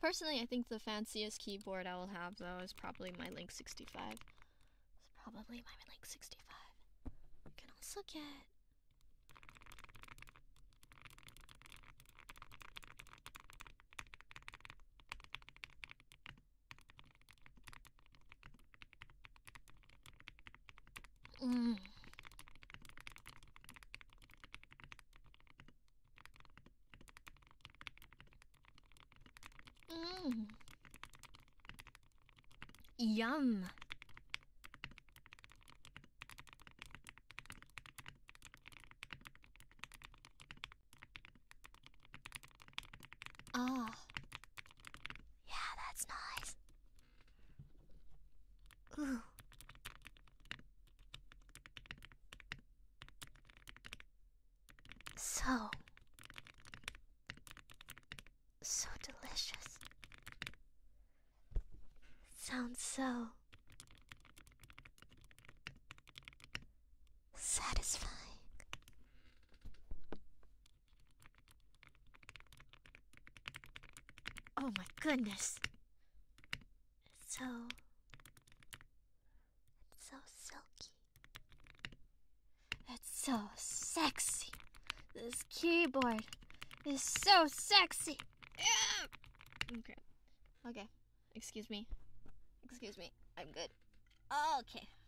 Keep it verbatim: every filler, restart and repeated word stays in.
personally, I think the fanciest keyboard I will have, though, is probably my Link sixty-five. It's probably my Link sixty-five. You can also get... Mm. Mm. Yum. Ah. Yeah, that's nice. Ooh. So, so delicious. Sounds so satisfying. Oh my goodness. It's so, it's so silky. It's so sexy. This keyboard is so sexy. Okay. Okay. Excuse me. Excuse me. I'm good. Okay.